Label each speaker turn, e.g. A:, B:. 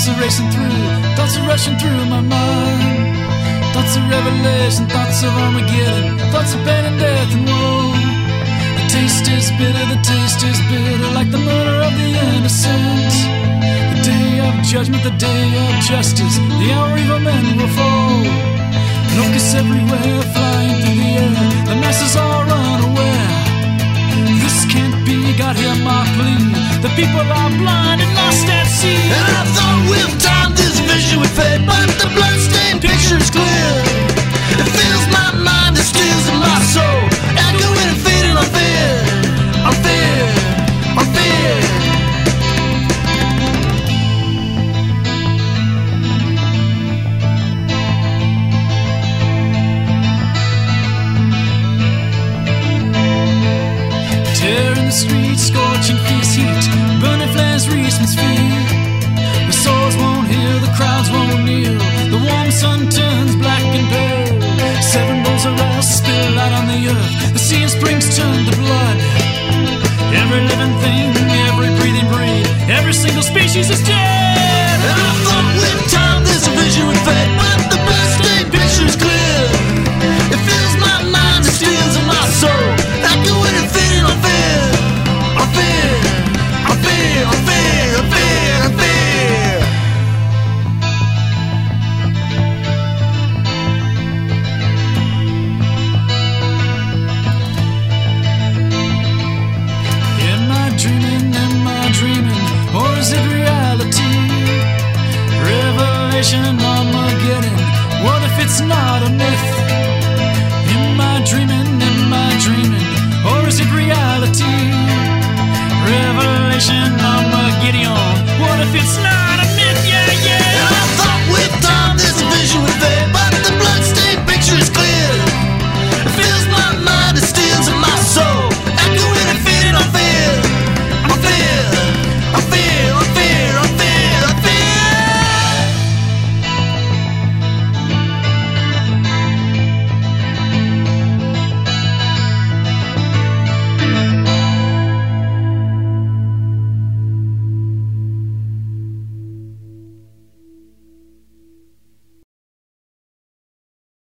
A: Thoughts are racing through, thoughts are rushing through my mind. Thoughts of revelation, thoughts of Armageddon, thoughts of pain and death and woe. The taste is bitter like the murder of the innocent. The day of judgment, the day of justice, the hour evil men will fall. Locusts everywhere, flying through the air, the masses are unaware. This can't be, God hear my plea. The people are blind and lost at sea.
B: And I thought with time this vision would fade, but the bloodstained picture's clear. It fills my mind, it steals in my soul, echoing and fading on fear, on fear, on fear.
A: Tearing the streets, scorching fierce heat, burning flames reach my feet. The swords won't heal, the crowds won't kneel, the warm sun turns black and pale. Seven bowls of wrath spill out on the earth, the sea and springs turn to blood. Every living thing